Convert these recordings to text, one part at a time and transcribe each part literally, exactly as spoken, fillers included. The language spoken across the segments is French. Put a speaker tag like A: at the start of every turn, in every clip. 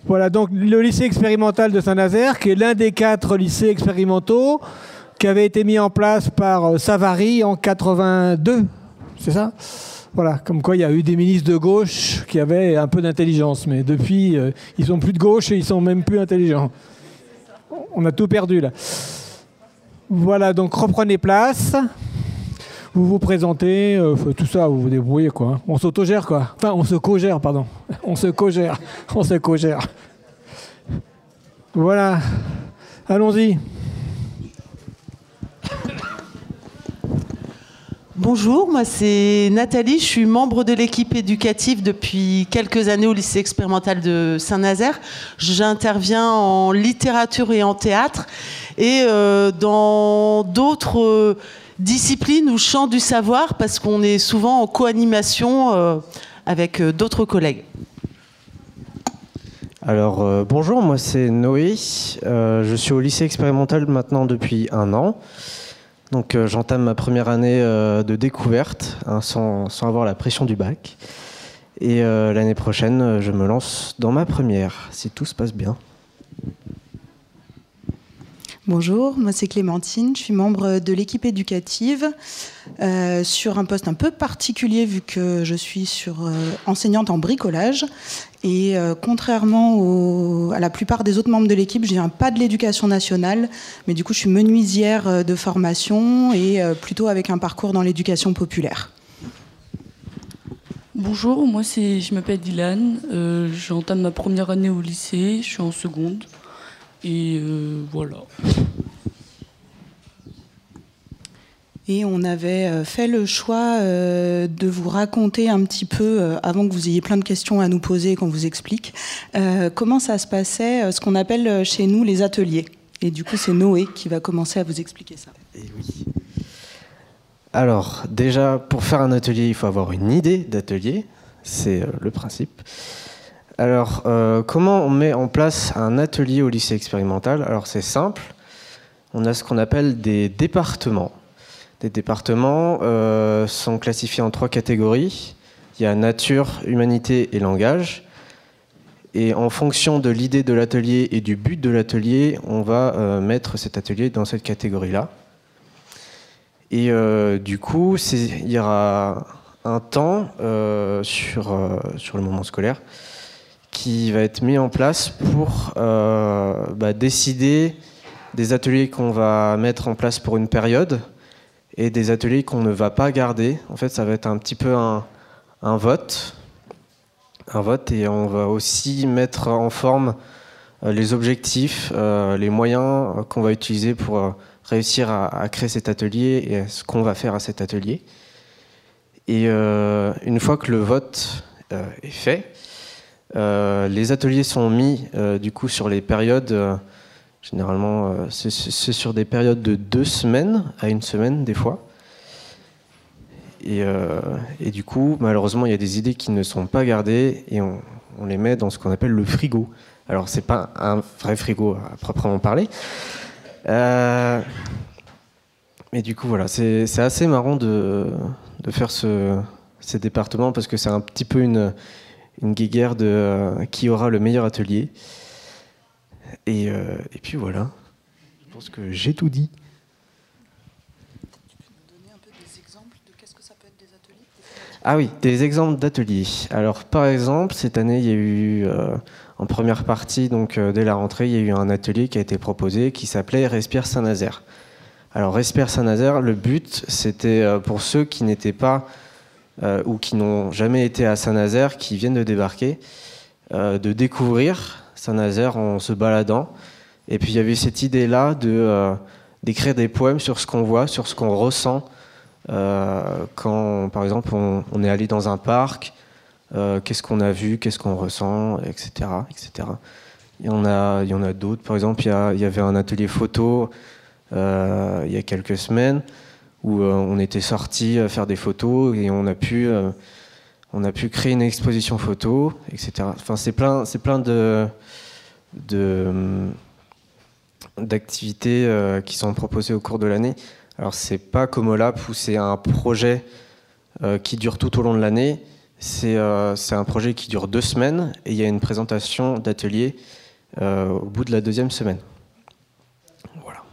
A: Voilà, donc le lycée expérimental de Saint-Nazaire, qui est l'un des quatre lycées expérimentaux qui avait été mis en place par Savary en quatre-vingt-deux, c'est ça? Voilà, comme quoi il y a eu des ministres de gauche qui avaient un peu d'intelligence, mais depuis, euh, ils sont plus de gauche et ils sont même plus intelligents. On a tout perdu là. Voilà, donc reprenez place. Vous vous présentez, euh, tout ça, vous vous débrouillez quoi. On s'autogère quoi. Enfin, on se co-gère, pardon. On se co-gère. On se co-gère. Voilà. Allons-y.
B: Bonjour, moi c'est Nathalie, je suis membre de l'équipe éducative depuis quelques années au lycée expérimental de Saint-Nazaire. J'interviens en littérature et en théâtre et euh, dans d'autres euh, disciplines ou champs du savoir parce qu'on est souvent en co-animation euh, avec euh, d'autres collègues.
C: Alors euh, bonjour, moi c'est Noé, euh, je suis au lycée expérimental maintenant depuis un an. Donc euh, j'entame ma première année euh, de découverte, hein, sans, sans avoir la pression du bac. Et euh, l'année prochaine, euh, je me lance dans ma première, si tout se passe bien.
D: Bonjour, moi c'est Clémentine, je suis membre de l'équipe éducative euh, sur un poste un peu particulier vu que je suis sur, euh, enseignante en bricolage. Et euh, contrairement au, à la plupart des autres membres de l'équipe, je viens pas de l'éducation nationale, mais du coup je suis menuisière de formation et euh, plutôt avec un parcours dans l'éducation populaire.
E: Bonjour, moi c'est, je m'appelle Dylan, euh, j'entame ma première année au lycée, je suis en seconde et euh, voilà.
D: Et on avait fait le choix de vous raconter un petit peu, avant que vous ayez plein de questions à nous poser et qu'on vous explique, comment ça se passait, ce qu'on appelle chez nous les ateliers. Et du coup, c'est Noé qui va commencer à vous expliquer ça.
C: Et oui. Alors, déjà, pour faire un atelier, il faut avoir une idée d'atelier. C'est le principe. Alors, euh, comment on met en place un atelier au lycée expérimental? Alors, c'est simple. On a ce qu'on appelle des départements. Les départements euh, sont classifiés en trois catégories. Il y a nature, humanité et langage. Et en fonction de l'idée de l'atelier et du but de l'atelier, on va euh, mettre cet atelier dans cette catégorie-là. Et euh, du coup, il y aura un temps euh, sur, euh, sur le moment scolaire qui va être mis en place pour euh, bah, décider des ateliers qu'on va mettre en place pour une période et des ateliers qu'on ne va pas garder. En fait, ça va être un petit peu un, un vote. Un vote, et on va aussi mettre en forme euh, les objectifs, euh, les moyens euh, qu'on va utiliser pour euh, réussir à, à créer cet atelier et ce qu'on va faire à cet atelier. Et euh, une fois que le vote euh, est fait, euh, les ateliers sont mis euh, du coup sur les périodes. Euh, Généralement, euh, c'est sur des périodes de deux semaines à une semaine, des fois. Et, euh, et du coup, malheureusement, il y a des idées qui ne sont pas gardées et on, on les met dans ce qu'on appelle le frigo. Alors, c'est pas un vrai frigo à proprement parler. Euh, mais du coup, voilà, c'est assez marrant de, de faire ce, ces départements parce que c'est un petit peu une, une guéguerre de euh, qui aura le meilleur atelier. Et, euh, et puis voilà, je pense que j'ai tout dit. Tu peux nous donner un peu des exemples de qu'est-ce que ça peut être des ateliers? Ah oui, des exemples d'ateliers. Alors par exemple, cette année, il y a eu, euh, en première partie, donc euh, dès la rentrée, il y a eu un atelier qui a été proposé qui s'appelait Respire Saint-Nazaire. Alors Respire Saint-Nazaire, le but, c'était euh, pour ceux qui n'étaient pas euh, ou qui n'ont jamais été à Saint-Nazaire, qui viennent de débarquer, euh, de découvrir Saint-Nazaire en se baladant. Et puis il y avait cette idée-là de, euh, d'écrire des poèmes sur ce qu'on voit, sur ce qu'on ressent euh, quand, par exemple, on, on est allé dans un parc, euh, qu'est-ce qu'on a vu, qu'est-ce qu'on ressent, et cetera, et cetera. Il y en a, il y en a d'autres. Par exemple, il y, a, il y avait un atelier photo euh, il y a quelques semaines où euh, on était sortis faire des photos et on a pu... Euh, On a pu créer une exposition photo, et cetera. Enfin, c'est plein, c'est plein de, de, d'activités euh, qui sont proposées au cours de l'année. Alors, c'est pas comme OLAP où c'est un projet euh, qui dure tout au long de l'année. C'est euh, c'est un projet qui dure deux semaines et il y a une présentation d'atelier euh, au bout de la deuxième semaine. Voilà.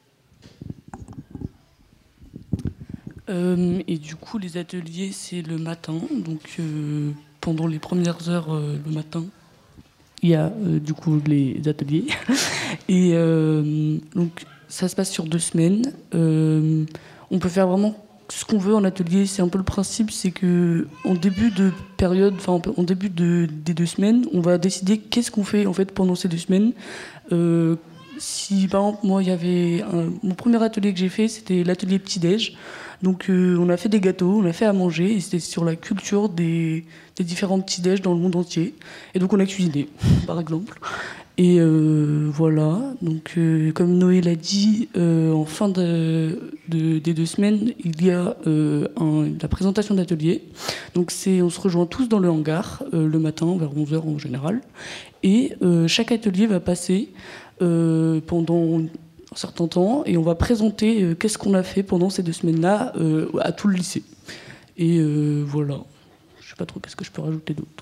E: Euh, et du coup, les ateliers, c'est le matin. Donc, euh, pendant les premières heures euh, le matin, il y a euh, du coup les ateliers. Et euh, donc, ça se passe sur deux semaines. Euh, on peut faire vraiment ce qu'on veut en atelier. C'est un peu le principe, c'est que en début de période, enfin en début de, des deux semaines, on va décider qu'est-ce qu'on fait en fait pendant ces deux semaines. Euh, si par exemple moi il y avait un, mon premier atelier que j'ai fait, c'était l'atelier petit-déj. Donc euh, on a fait des gâteaux, on a fait à manger, et c'était sur la culture des, des différents petits-déj dans le monde entier. Et donc on a cuisiné, par exemple. Et euh, voilà, donc euh, comme Noé l'a dit, euh, en fin de, de, des deux semaines, il y a euh, un, la présentation d'atelier. Donc c'est, on se rejoint tous dans le hangar, euh, le matin, vers onze heures en général. Et euh, chaque atelier va passer euh, pendant un certain temps, et on va présenter euh, qu'est-ce qu'on a fait pendant ces deux semaines-là euh, à tout le lycée. Et euh, voilà, je sais pas trop qu'est-ce que je peux rajouter d'autre.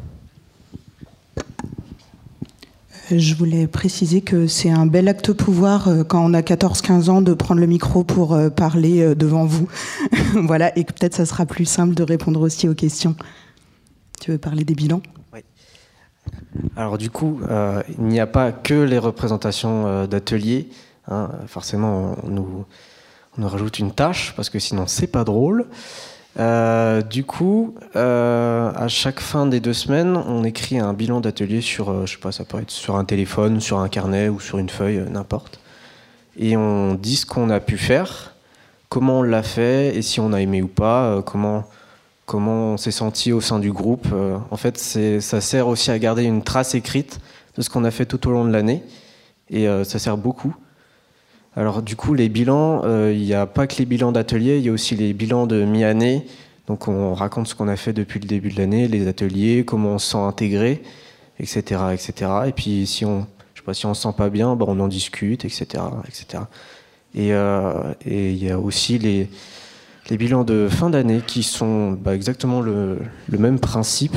D: Je voulais préciser que c'est un bel acte pouvoir euh, quand on a quatorze quinze ans de prendre le micro pour euh, parler euh, devant vous. Voilà, et que peut-être ça sera plus simple de répondre aussi aux questions. Tu veux parler des bilans ?
C: Oui. Alors du coup, euh, il n'y a pas que les représentations euh, d'ateliers. Hein. Forcément, on nous, on nous rajoute une tâche, parce que sinon c'est pas drôle. Euh, du coup, euh, à chaque fin des deux semaines, on écrit un bilan d'atelier sur, euh, je sais pas, ça peut être sur un téléphone, sur un carnet ou sur une feuille, euh, n'importe. Et on dit ce qu'on a pu faire, comment on l'a fait, et si on a aimé ou pas, euh, comment, comment on s'est senti au sein du groupe. Euh, en fait, c'est, ça sert aussi à garder une trace écrite de ce qu'on a fait tout au long de l'année, et euh, ça sert beaucoup. Alors du coup, les bilans, euh, il n'y a pas que les bilans d'ateliers, il y a aussi les bilans de mi-année. Donc on raconte ce qu'on a fait depuis le début de l'année, les ateliers, comment on se sent intégré, et cetera, et cetera. Et puis si on, je sais pas, si on se sent pas bien, bah, on en discute, et cetera, et cetera. Et euh, et il y a aussi les les bilans de fin d'année qui sont bah, exactement le le même principe.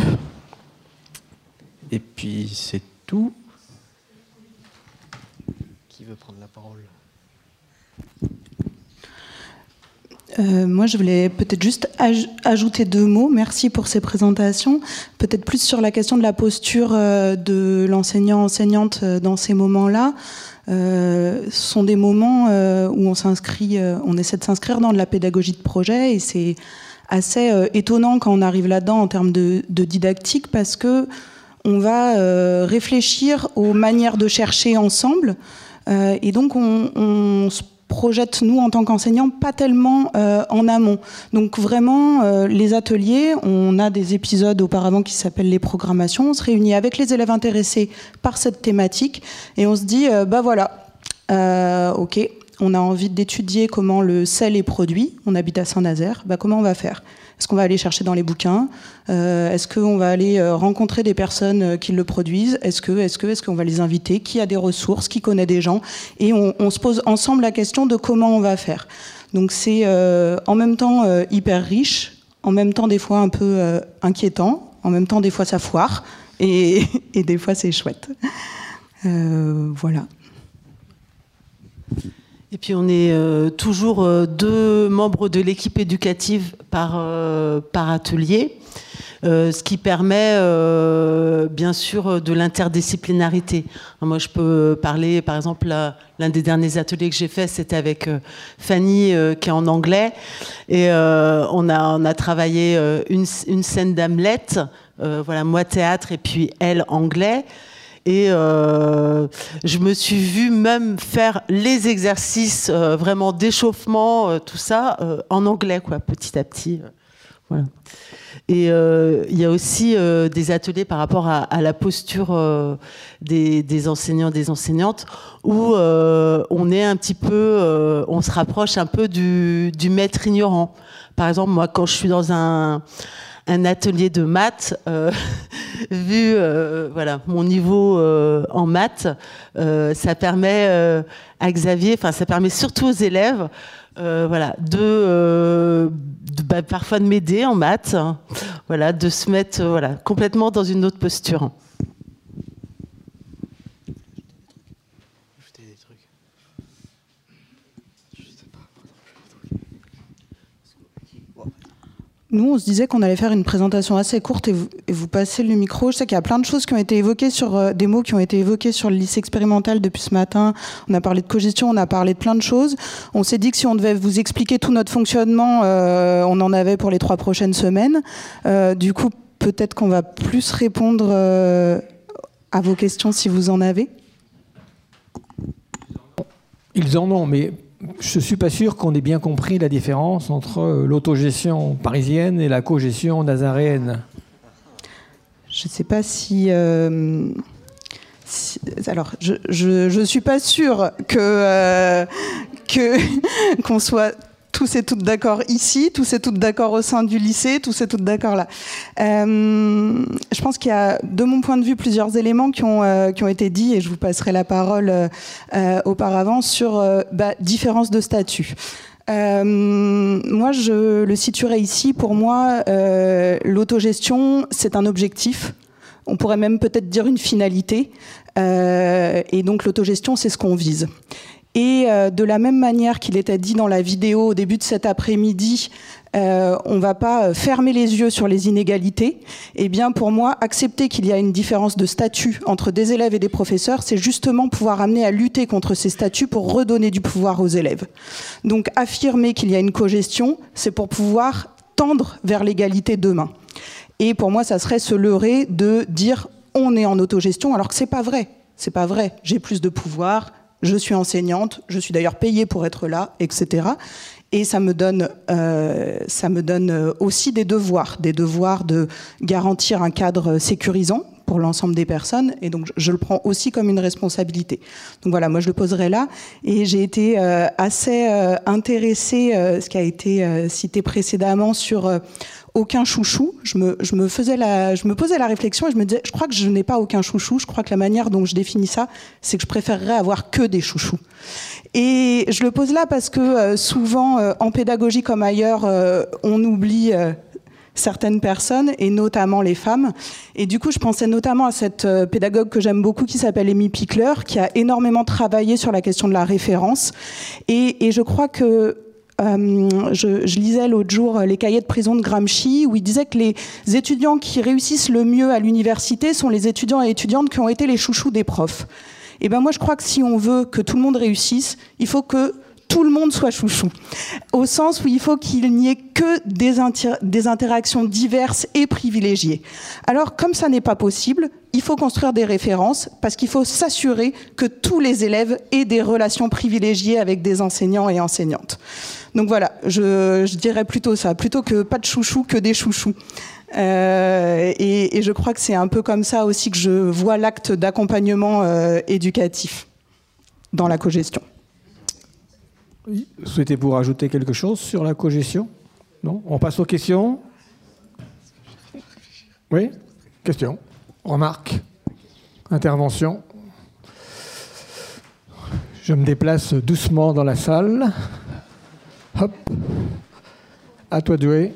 C: Et puis c'est tout. Qui veut prendre la parole ?
D: Euh, moi, je voulais peut-être juste aj- ajouter deux mots. Merci pour ces présentations. Peut-être plus sur la question de la posture euh, de l'enseignant-enseignante euh, dans ces moments-là. Euh, ce sont des moments euh, où on s'inscrit, euh, on essaie de s'inscrire dans de la pédagogie de projet, et c'est assez euh, étonnant quand on arrive là-dedans en termes de, de didactique, parce que on va euh, réfléchir aux manières de chercher ensemble, euh, et donc on, on se projette, nous, en tant qu'enseignants, pas tellement euh, en amont. Donc vraiment, euh, les ateliers, on a des épisodes auparavant qui s'appellent les programmations. On se réunit avec les élèves intéressés par cette thématique et on se dit, euh, bah voilà, euh, ok, on a envie d'étudier comment le sel est produit, on habite à Saint-Nazaire, bah comment on va faire ? Est-ce qu'on va aller chercher dans les bouquins ? euh, Est-ce qu'on va aller rencontrer des personnes qui le produisent ? Est-ce que, est-ce que, est-ce qu'on va les inviter ? Qui a des ressources ? Qui connaît des gens ? Et on, on se pose ensemble la question de comment on va faire. Donc c'est euh, en même temps euh, hyper riche, en même temps des fois un peu euh, inquiétant, en même temps des fois ça foire, et, et des fois c'est chouette. Euh, voilà.
B: Et puis on est euh, toujours euh, deux membres de l'équipe éducative par, euh, par atelier, euh, ce qui permet euh, bien sûr de l'interdisciplinarité. Moi je peux parler, par exemple, là, l'un des derniers ateliers que j'ai fait, c'était avec euh, Fanny euh, qui est en anglais, et euh, on, a, on a travaillé euh, une, une scène d'Hamlet, euh, voilà, moi théâtre et puis elle anglais. Et euh, je me suis vue même faire les exercices euh, vraiment d'échauffement, euh, tout ça, euh, en anglais, quoi, petit à petit. Euh, voilà. Et euh, il y a aussi euh, des ateliers par rapport à, à la posture euh, des, des enseignants, des enseignantes, où euh, on est un petit peu, euh, on se rapproche un peu du, du maître ignorant. Par exemple, moi, quand je suis dans un un atelier de maths, euh, vu euh, voilà, mon niveau euh, en maths, euh, ça permet euh, à Xavier, enfin ça permet surtout aux élèves euh, voilà, de, euh, de bah, parfois de m'aider en maths, hein, voilà, de se mettre euh, voilà, complètement dans une autre posture.
D: Nous, on se disait qu'on allait faire une présentation assez courte et vous, et vous passez le micro. Je sais qu'il y a plein de choses qui ont été évoquées sur euh, des mots qui ont été évoqués sur le lycée expérimental depuis ce matin. On a parlé de cogestion, on a parlé de plein de choses. On s'est dit que si on devait vous expliquer tout notre fonctionnement, euh, on en avait pour les trois prochaines semaines. Euh, du coup, peut-être qu'on va plus répondre euh, à vos questions si vous en avez.
A: Ils en ont, mais je ne suis pas sûr qu'on ait bien compris la différence entre l'autogestion parisienne et la cogestion nazaréenne.
D: Je ne sais pas si, euh, si... Alors, je ne je, je suis pas sûre que, euh, que, qu'on soit tous et toutes d'accord ici, tous et toutes d'accord au sein du lycée, tous et toutes d'accord là. Euh, je pense qu'il y a, de mon point de vue, plusieurs éléments qui ont, euh, qui ont été dits, et je vous passerai la parole euh, auparavant, sur euh, bah, différence de statut. Euh, moi, je le situerai ici. Pour moi, euh, l'autogestion, c'est un objectif. On pourrait même peut-être dire une finalité. Euh, et donc, l'autogestion, c'est ce qu'on vise. Et euh, de la même manière qu'il était dit dans la vidéo au début de cet après-midi, euh, on ne va pas fermer les yeux sur les inégalités. Eh bien, pour moi, accepter qu'il y a une différence de statut entre des élèves et des professeurs, c'est justement pouvoir amener à lutter contre ces statuts pour redonner du pouvoir aux élèves. Donc, affirmer qu'il y a une cogestion, c'est pour pouvoir tendre vers l'égalité demain. Et pour moi, ça serait se leurrer de dire on est en autogestion, alors que c'est pas vrai. C'est pas vrai. J'ai plus de pouvoir. Je suis enseignante, je suis d'ailleurs payée pour être là, et cetera. Et ça me donne, euh, ça me donne aussi des devoirs, des devoirs de garantir un cadre sécurisant pour l'ensemble des personnes. Et donc, je le prends aussi comme une responsabilité. Donc voilà, moi, je le poserai là. Et j'ai été euh, assez euh, intéressée, euh, ce qui a été euh, cité précédemment, sur... Euh, aucun chouchou. Je me, je, me faisais la, je me posais la réflexion et je me disais, je crois que je n'ai pas aucun chouchou. Je crois que la manière dont je définis ça, c'est que je préférerais avoir que des chouchous. Et je le pose là parce que euh, souvent, euh, en pédagogie comme ailleurs, euh, on oublie euh, certaines personnes, et notamment les femmes. Et du coup, je pensais notamment à cette euh, pédagogue que j'aime beaucoup, qui s'appelle Amy Pickler, qui a énormément travaillé sur la question de la référence. Et, et je crois que Euh, je, je lisais l'autre jour les cahiers de prison de Gramsci, où il disait que les étudiants qui réussissent le mieux à l'université sont les étudiants et étudiantes qui ont été les chouchous des profs. Et ben moi, je crois que si on veut que tout le monde réussisse, il faut que tout le monde soit chouchou. Au sens où il faut qu'il n'y ait que des, inter- des interactions diverses et privilégiées. Alors, comme ça n'est pas possible, il faut construire des références, parce qu'il faut s'assurer que tous les élèves aient des relations privilégiées avec des enseignants et enseignantes. Donc voilà, je, je dirais plutôt ça, plutôt que pas de chouchou, que des chouchous. Euh, et, et je crois que c'est un peu comme ça aussi que je vois l'acte d'accompagnement euh, éducatif dans la cogestion.
A: Oui. Souhaitez-vous rajouter quelque chose sur la cogestion? Non? On passe aux questions. Oui? Question? Remarque? Intervention? Je me déplace doucement dans la salle. Hop. À toi de jouer.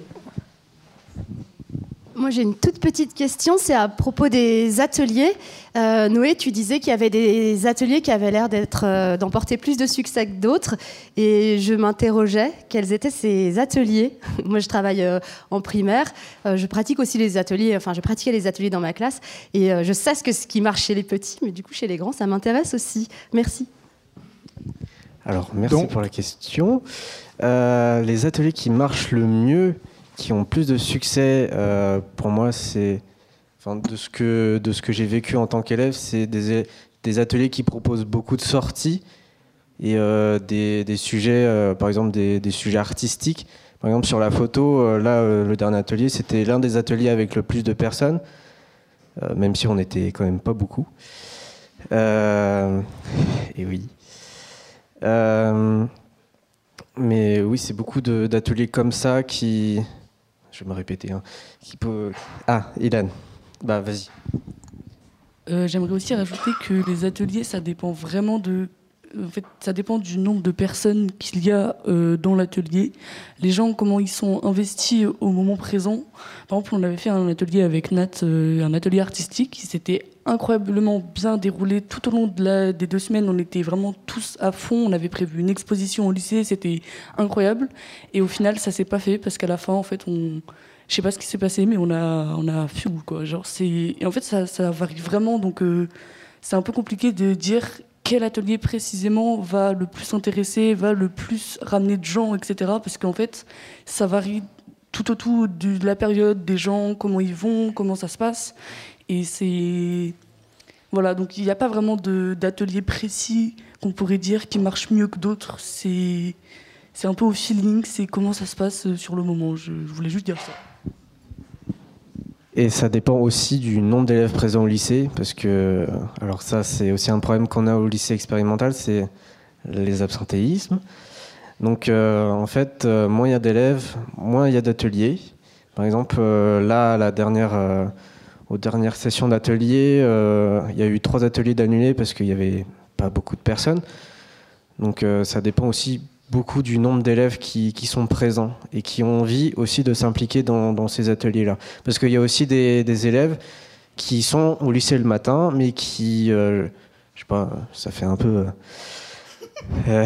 F: Moi, j'ai une toute petite question, c'est à propos des ateliers. Euh, Noé, tu disais qu'il y avait des ateliers qui avaient l'air d'être, euh, d'emporter plus de succès que d'autres. Et je m'interrogeais, quels étaient ces ateliers? Moi, je travaille euh, en primaire. Euh, je pratique aussi les ateliers, enfin, je pratiquais les ateliers dans ma classe. Et euh, je sais ce, que, ce qui marche chez les petits, mais du coup, chez les grands, ça m'intéresse aussi. Merci.
C: Alors, merci
A: Donc,
C: pour la question. Euh, les ateliers qui marchent le mieux, qui ont plus de succès, euh, pour moi, c'est, enfin, de ce que, de ce que j'ai vécu en tant qu'élève, c'est des, des ateliers qui proposent beaucoup de sorties et euh, des, des sujets, euh, par exemple des, des sujets artistiques. Par exemple, sur la photo, euh, là, euh, le dernier atelier, c'était l'un des ateliers avec le plus de personnes, euh, même si on n'était quand même pas beaucoup. Euh, et oui. Euh, mais oui, c'est beaucoup de, d'ateliers comme ça qui... je vais me répéter. Hein, qui peut... Ah, Ilan, bah vas-y.
E: Euh, J'aimerais aussi rajouter que les ateliers, ça dépend vraiment de... En fait, ça dépend du nombre de personnes qu'il y a euh, dans l'atelier. Les gens, comment ils sont investis au moment présent. Par exemple, on avait fait un atelier avec Nat, euh, un atelier artistique qui s'était incroyablement bien déroulé tout au long de la, des deux semaines. On était vraiment tous à fond. On avait prévu une exposition au lycée, c'était incroyable. Et au final, ça s'est pas fait parce qu'à la fin, en fait, on... je sais pas ce qui s'est passé, mais on a, on a fui, quoi. Genre, c'est... Et en fait, ça, ça varie vraiment. Donc, euh, c'est un peu compliqué de dire quel atelier précisément va le plus intéresser, va le plus ramener de gens, et cetera. Parce qu'en fait, ça varie tout autour de la période, des gens, comment ils vont, comment ça se passe. Et c'est... Voilà, donc il n'y a pas vraiment de, d'atelier précis qu'on pourrait dire qui marche mieux que d'autres. C'est, c'est un peu au feeling, c'est comment ça se passe sur le moment. Je, je voulais juste dire ça.
C: Et ça dépend aussi du nombre d'élèves présents au lycée, parce que, alors ça c'est aussi un problème qu'on a au lycée expérimental, c'est les absentéismes. Donc euh, en fait, euh, moins il y a d'élèves, moins il y a d'ateliers. Par exemple, euh, là, à la dernière, euh, aux dernières sessions d'ateliers, euh, il y a eu trois ateliers d'annulés parce qu'il n'y avait pas beaucoup de personnes. Donc euh, ça dépend aussi beaucoup du nombre d'élèves qui, qui sont présents et qui ont envie aussi de s'impliquer dans, dans ces ateliers-là. Parce qu'il y a aussi des, des élèves qui sont au lycée le matin, mais qui, euh, je sais pas, ça fait un peu... Euh,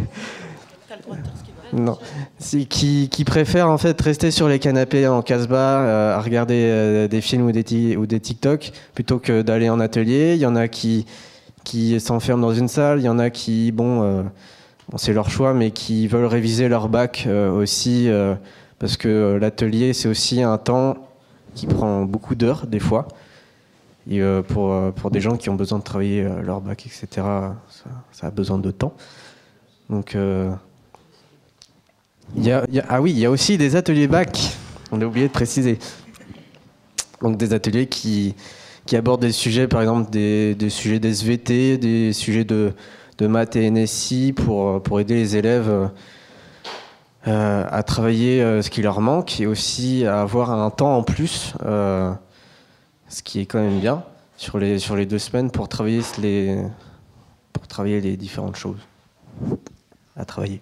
C: non, c'est qui, qui préfèrent en fait rester sur les canapés en casse-bar euh, à regarder euh, des films ou des, ti- ou des TikTok plutôt que d'aller en atelier. Il y en a qui, qui s'enferment dans une salle, il y en a qui, bon... Euh, Bon, c'est leur choix, mais qui veulent réviser leur bac euh, aussi, euh, parce que euh, l'atelier, c'est aussi un temps qui prend beaucoup d'heures, des fois. Et euh, pour, euh, pour des gens qui ont besoin de travailler euh, leur bac, et cetera, ça, ça a besoin de temps. Donc, euh, y a, y a, ah oui, il y a aussi des ateliers bac, on a oublié de préciser. Donc des ateliers qui, qui abordent des sujets, par exemple des, des sujets d'S V T, des sujets de... de maths et N S I pour, pour aider les élèves euh, à travailler euh, ce qui leur manque et aussi à avoir un temps en plus, euh, ce qui est quand même bien, sur les, sur les deux semaines pour travailler les, pour travailler les différentes choses à travailler.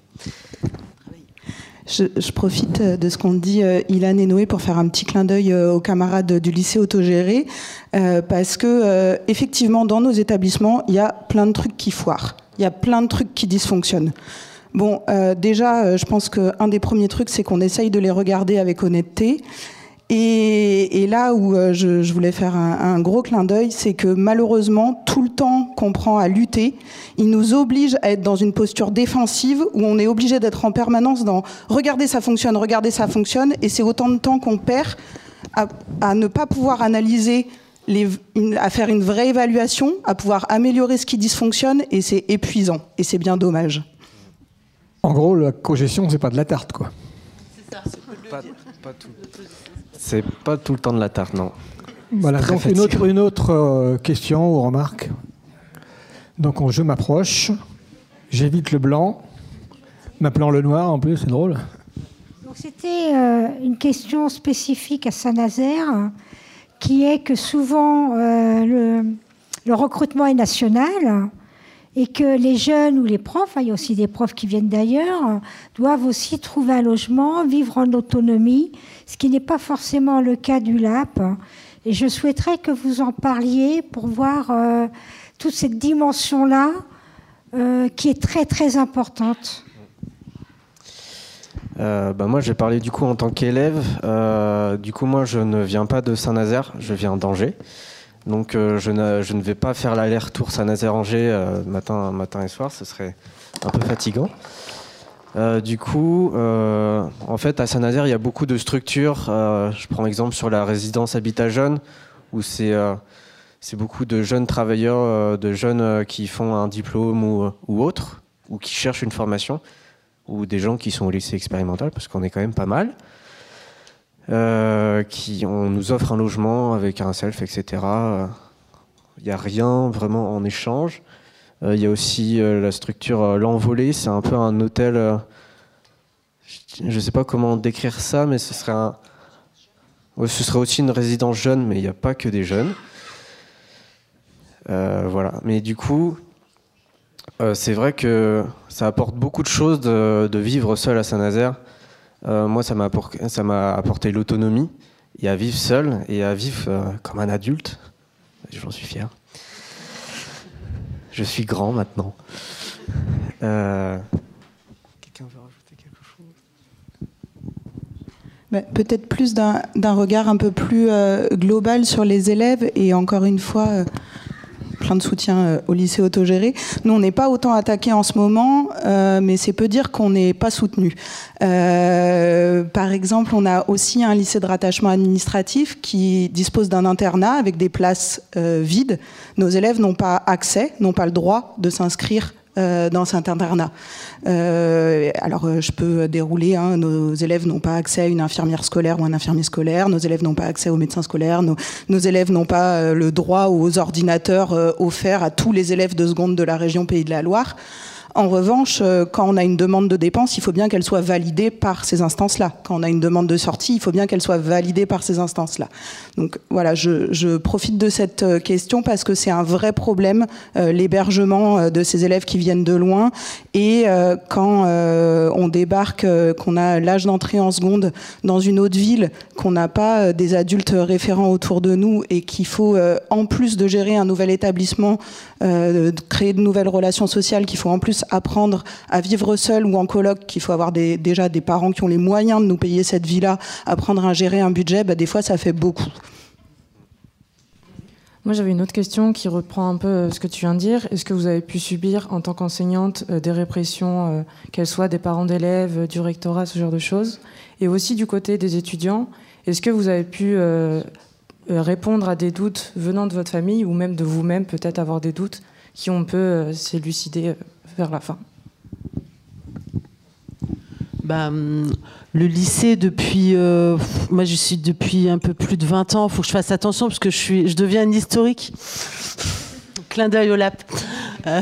D: Je, je profite de ce qu'ont dit euh, Ilan et Noé pour faire un petit clin d'œil euh, aux camarades du lycée autogéré, euh, parce que euh, effectivement dans nos établissements il y a plein de trucs qui foirent, il y a plein de trucs qui dysfonctionnent. Bon, euh, déjà, euh, je pense qu'un des premiers trucs, c'est qu'on essaye de les regarder avec honnêteté. Et, et là où euh, je, je voulais faire un, un gros clin d'œil, c'est que malheureusement, tout le temps qu'on prend à lutter, il nous oblige à être dans une posture défensive où on est obligé d'être en permanence dans « regardez, ça fonctionne, regardez, ça fonctionne ». Et c'est autant de temps qu'on perd à, à ne pas pouvoir analyser, les, une, à faire une vraie évaluation, à pouvoir améliorer ce qui dysfonctionne, et c'est épuisant. Et c'est bien dommage.
A: En gros, la cogestion, c'est pas de la tarte, quoi.
B: C'est ça, c'est
C: Pas, pas tout. C'est pas tout le temps de la tarte, non.
A: Voilà, donc une autre, une autre euh, question ou remarque. Donc on, je m'approche, j'évite le blanc, m'appelant le noir en plus, c'est drôle.
G: Donc c'était euh, une question spécifique à Saint-Nazaire, qui est que souvent euh, le, le recrutement est national et que les jeunes ou les profs, hein, il y a aussi des profs qui viennent d'ailleurs, doivent aussi trouver un logement, vivre en autonomie, ce qui n'est pas forcément le cas du L A P. Et je souhaiterais que vous en parliez pour voir euh, toute cette dimension-là euh, qui est très très importante.
C: Euh, bah moi, je vais parler du coup en tant qu'élève. Euh, du coup, moi, je ne viens pas de Saint-Nazaire, je viens d'Angers. Donc, euh, je, ne, je ne vais pas faire l'aller-retour Saint-Nazaire-Angers euh, matin, matin et soir, ce serait un peu fatigant. Euh, du coup, euh, en fait, à Saint-Nazaire, il y a beaucoup de structures. Euh, je prends exemple sur la résidence Habitat Jeune, où c'est euh, c'est beaucoup de jeunes travailleurs, euh, de jeunes euh, qui font un diplôme ou, ou autre, ou qui cherchent une formation, ou des gens qui sont au lycée expérimental, parce qu'on est quand même pas mal. Euh, qui, on nous offre un logement avec un self, et cetera. Il n'y a rien vraiment en échange. Euh, il y a aussi euh, la structure euh, L'Envolée, c'est un peu un hôtel, euh, je ne sais pas comment décrire ça, mais ce serait un, Ce serait aussi une résidence jeune, mais il n'y a pas que des jeunes. Euh, voilà. Mais du coup, euh, c'est vrai que ça apporte beaucoup de choses de, de vivre seul à Saint-Nazaire. Euh, moi, ça m'a apporté, ça m'a apporté l'autonomie, et à vivre seul, et à vivre euh, comme un adulte. J'en suis fier. Je suis grand maintenant. Euh... Quelqu'un veut rajouter quelque chose ?
D: Ben, peut-être plus d'un, d'un regard un peu plus euh, global sur les élèves, et encore une fois, euh, plein de soutien euh, au lycée autogéré. Nous, on n'est pas autant attaqués en ce moment, euh, mais c'est peu dire qu'on n'est pas soutenu. Euh, par exemple, on a aussi un lycée de rattachement administratif qui dispose d'un internat avec des places euh, vides. Nos élèves n'ont pas accès, n'ont pas le droit de s'inscrire Euh, dans cet internat. Euh, alors, euh, je peux dérouler. Hein, nos élèves n'ont pas accès à une infirmière scolaire ou un infirmier scolaire. Nos élèves n'ont pas accès aux médecins scolaires. Nos, nos élèves n'ont pas euh, le droit aux ordinateurs euh, offerts à tous les élèves de seconde de la région Pays de la Loire. En revanche, euh, quand on a une demande de dépense, il faut bien qu'elle soit validée par ces instances-là. Quand on a une demande de sortie, il faut bien qu'elle soit validée par ces instances-là. Donc voilà, je, je profite de cette question parce que c'est un vrai problème, euh, l'hébergement euh, de ces élèves qui viennent de loin. Et euh, quand euh, on débarque, euh, qu'on a l'âge d'entrée en seconde dans une autre ville, qu'on n'a pas euh, des adultes référents autour de nous et qu'il faut, euh, en plus de gérer un nouvel établissement, euh, de créer de nouvelles relations sociales, qu'il faut en plus apprendre à vivre seul ou en coloc, qu'il faut avoir des, déjà des parents qui ont les moyens de nous payer cette vie-là, apprendre à gérer un budget, bah, des fois ça fait beaucoup.
H: Moi j'avais une autre question qui reprend un peu ce que tu viens de dire. Est-ce que vous avez pu subir en tant qu'enseignante euh, des répressions, euh, qu'elles soient des parents d'élèves, euh, du rectorat, ce genre de choses? Et aussi du côté des étudiants, est-ce que vous avez pu euh, répondre à des doutes venant de votre famille ou même de vous-même, peut-être avoir des doutes qui ont un peu euh, s'élucider euh, vers la fin?
B: Bah, le lycée, depuis... Euh, moi, je suis depuis un peu plus de vingt ans. Il faut que je fasse attention parce que je, suis, je deviens une historique. Clin d'œil au lap. Euh,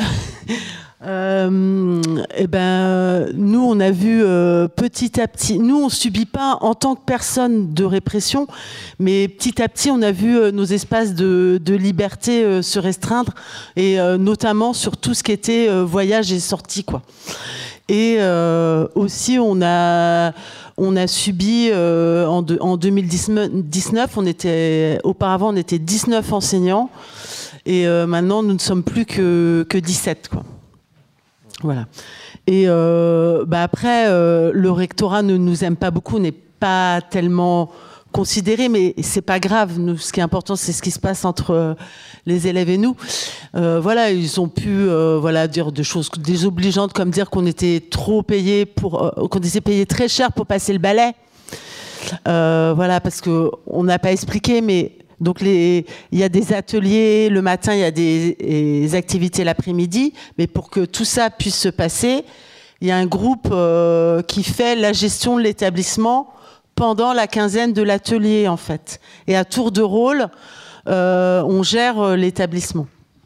B: euh, et ben, nous, on a vu euh, petit à petit... Nous, on ne subit pas en tant que personne de répression, mais petit à petit, on a vu euh, nos espaces de, de liberté euh, se restreindre, et euh, notamment sur tout ce qui était euh, voyage et sortie, quoi. Et euh, aussi, on a, on a subi, euh, en, de, en deux mille dix-neuf, on était, auparavant, on était dix-neuf enseignants, et euh, maintenant, nous ne sommes plus que, que dix-sept, quoi. Voilà. Et euh, bah après, euh, le rectorat ne nous aime pas beaucoup, n'est pas tellement considéré, mais c'est pas grave. Nous, ce qui est important, c'est ce qui se passe entre euh, les élèves et nous. Euh, voilà, ils ont pu, euh, voilà, dire des choses désobligeantes, comme dire qu'on était trop payé pour, euh, qu'on était payé très cher pour passer le balai. Euh, voilà, parce que on n'a pas expliqué, mais donc les, il y a des ateliers le matin, il y a des, des activités l'après-midi, mais pour que tout ça puisse se passer, il y a un groupe euh, qui fait la gestion de l'établissement pendant la quinzaine de l'atelier, en fait. Et à tour de rôle, euh, on gère euh, l'établissement.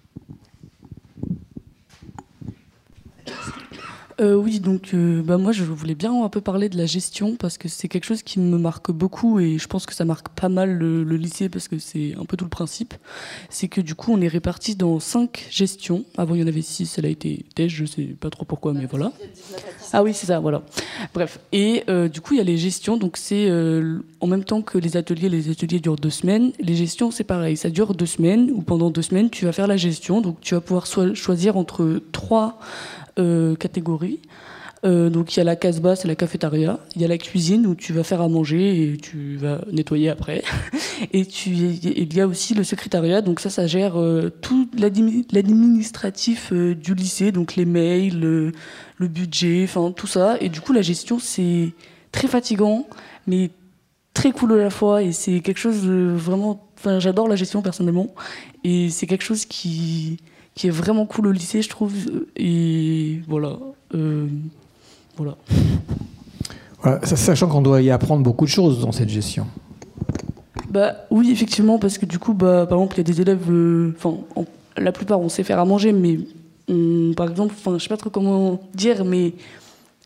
E: Euh, oui, donc euh, bah moi je voulais bien un peu parler de la gestion parce que c'est quelque chose qui me marque beaucoup et je pense que ça marque pas mal le, le lycée parce que c'est un peu tout le principe. C'est que du coup on est répartis dans cinq gestions. Avant il y en avait six, elle a été têche, je sais pas trop pourquoi, mais voilà. Ah oui c'est ça, voilà. Bref, et euh, du coup il y a les gestions, donc c'est euh, en même temps que les ateliers, les ateliers durent deux semaines. Les gestions c'est pareil, ça dure deux semaines où pendant deux semaines tu vas faire la gestion, donc tu vas pouvoir so- choisir entre trois Euh, catégories. Euh, donc il y a la casse-basse et la cafétéria. Il y a la cuisine où tu vas faire à manger et tu vas nettoyer après. Et tu, il y a aussi le secrétariat. Donc ça, ça gère euh, tout l'admi- l'administratif euh, du lycée, donc les mails, le, le budget, enfin tout ça. Et du coup, la gestion c'est très fatigant, mais très cool à la fois. Et c'est quelque chose de vraiment. Enfin, j'adore la gestion personnellement. Et c'est quelque chose qui qui est vraiment cool au lycée, je trouve. Et voilà. Euh, voilà.
A: Voilà, sachant qu'on doit y apprendre beaucoup de choses dans cette gestion.
E: Bah oui, effectivement, parce que du coup, bah, par exemple, il y a des élèves... Enfin, euh, la plupart, on sait faire à manger, mais on, par exemple, enfin, je sais pas trop comment dire, mais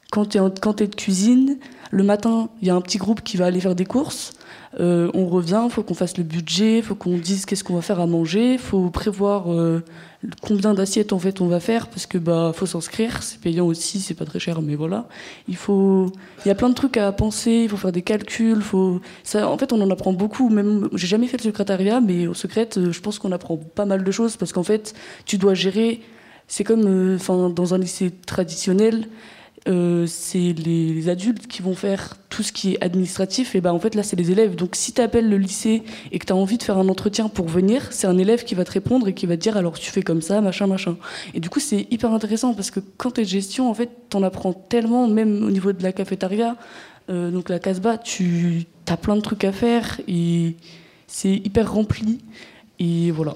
E: quand tu es de cuisine, le matin, il y a un petit groupe qui va aller faire des courses. Euh, on revient, il faut qu'on fasse le budget, il faut qu'on dise qu'est-ce qu'on va faire à manger, il faut prévoir euh, combien d'assiettes en fait on va faire, parce que bah faut s'inscrire, c'est payant aussi, c'est pas très cher, mais voilà. Il faut, il y a plein de trucs à penser, il faut faire des calculs, faut, ça, en fait on en apprend beaucoup. Même, j'ai jamais fait le secrétariat, mais au secret, je pense qu'on apprend pas mal de choses, parce qu'en fait, tu dois gérer. C'est comme, enfin, euh, dans un lycée traditionnel. Euh, c'est les, les adultes qui vont faire tout ce qui est administratif, et ben en fait là c'est les élèves. Donc si tu appelles le lycée et que tu as envie de faire un entretien pour venir, c'est un élève qui va te répondre et qui va te dire alors tu fais comme ça, machin, machin. Et du coup c'est hyper intéressant parce que quand tu es gestion, en fait t'en apprends tellement, même au niveau de la cafétéria, euh, donc la Casbah, tu as plein de trucs à faire et c'est hyper rempli. Et voilà.